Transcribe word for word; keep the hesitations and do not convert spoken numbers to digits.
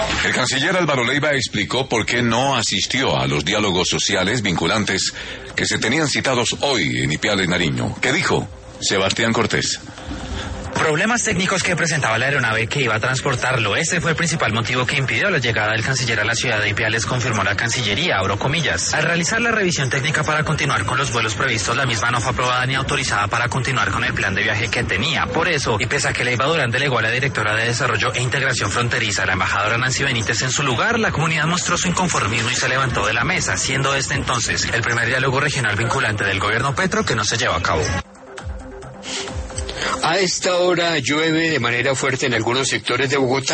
El canciller Álvaro Leiva explicó por qué no asistió a los diálogos sociales vinculantes que se tenían citados hoy en Ipiales, Nariño. ¿Qué dijo Sebastián Cortés? Problemas técnicos que presentaba la aeronave que iba a transportarlo. Ese fue el principal motivo que impidió la llegada del canciller a la ciudad de Ipiales, confirmó la Cancillería, abro comillas. Al realizar la revisión técnica para continuar con los vuelos previstos, la misma no fue aprobada ni autorizada para continuar con el plan de viaje que tenía. Por eso, y pese a que Leiva Durán delegó a la directora de Desarrollo e Integración Fronteriza, la embajadora Nancy Benítez, en su lugar, la comunidad mostró su inconformismo y se levantó de la mesa, siendo este entonces el primer diálogo regional vinculante del gobierno Petro que no se lleva a cabo. A esta hora llueve de manera fuerte en algunos sectores de Bogotá.